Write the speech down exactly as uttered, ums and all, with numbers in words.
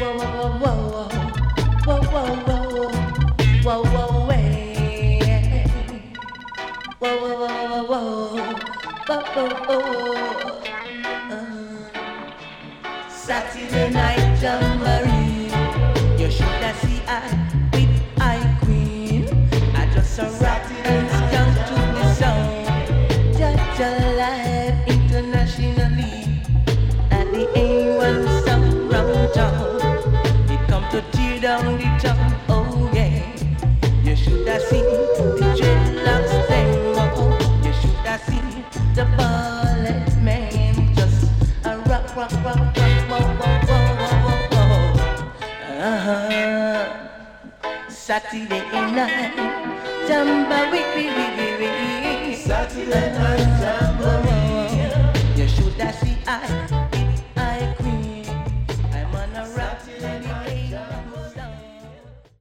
Saturday night jamboree. You should have seen I with I Queen. I just a rock and skunk to the sound. Judge alive internationally. At the A one sound round town. It come to tear down the town. Oh yeah. You should have seen the dreadlocks them. Oh, you should have seen the ballad man. Just a rock, rock, rock, rock. Uh-huh. Saturday night, jamboree. Saturday night, jamboree. You should have seen I, I Queen. I'm on a Saturday